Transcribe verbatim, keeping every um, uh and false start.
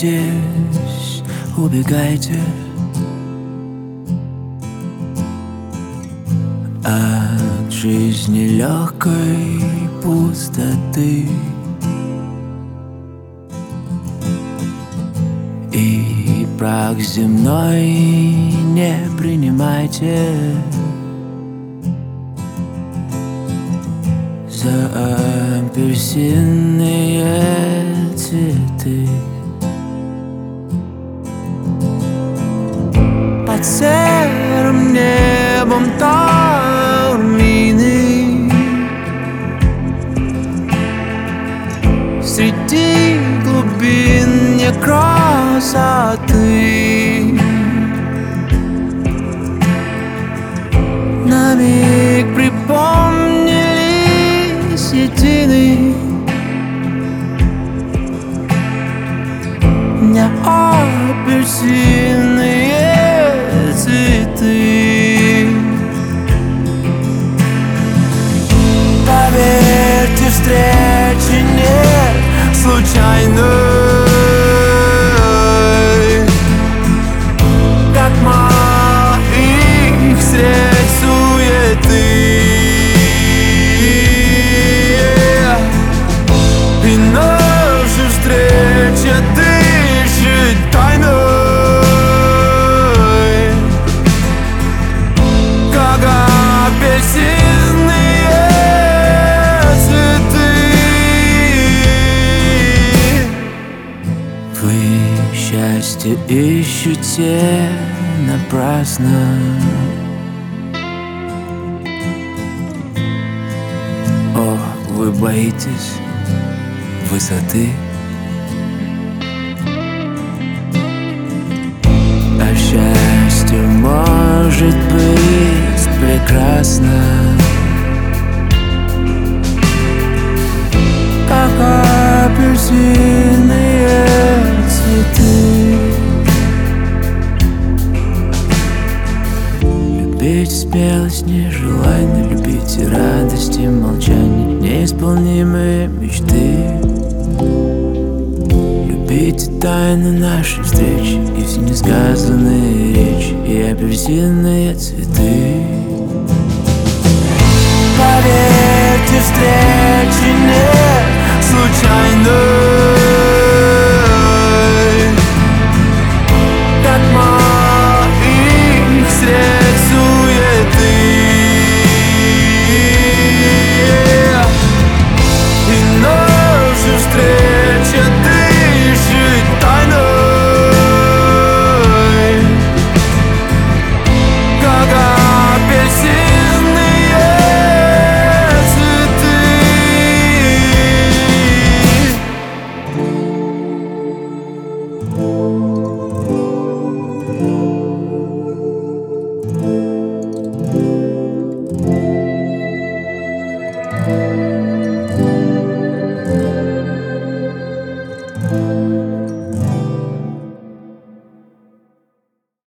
здесь, убегайте от жизни легкой пустоты и прах земной не принимайте за апельсинные цветы. Под серым небом Таурмины, среди глубин некрасоты, на миг припомнились едины не апельсинные цветы. Поверьте, встречи нет случайной, как мало их средь суеты, и наша встреча дышит тайной, как апельсинные цветы. Вы счастье ищете напрасно, о, вы боитесь высоты, а счастье может быть прекрасно, как апельсинные цветы. Любите смелость, нежелание, любите радость и молчание, неисполнимые мечты. Любите тайны нашей встречи и все несказанные речи и апельсинные цветы.